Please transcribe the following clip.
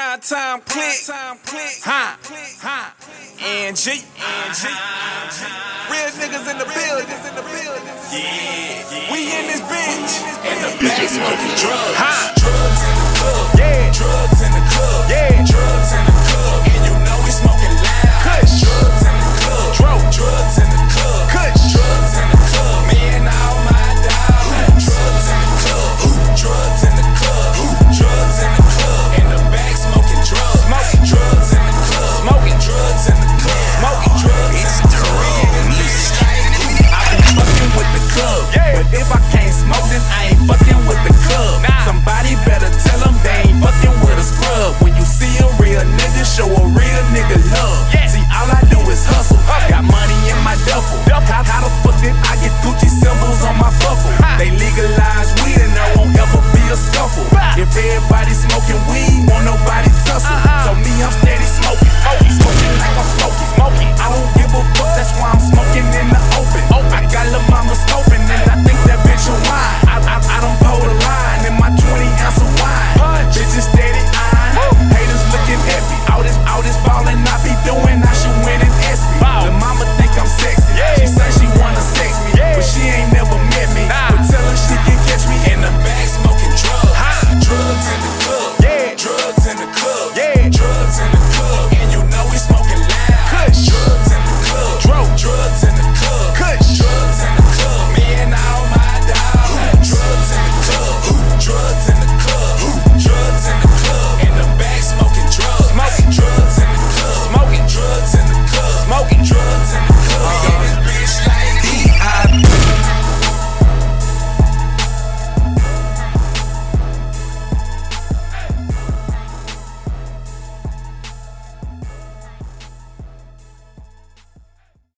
Prime time click. Ha. NG. Real niggas in the building. Yeah. We in this bitch. And the back smoking drugs. Drugs in the club. Yeah. Drugs in the club.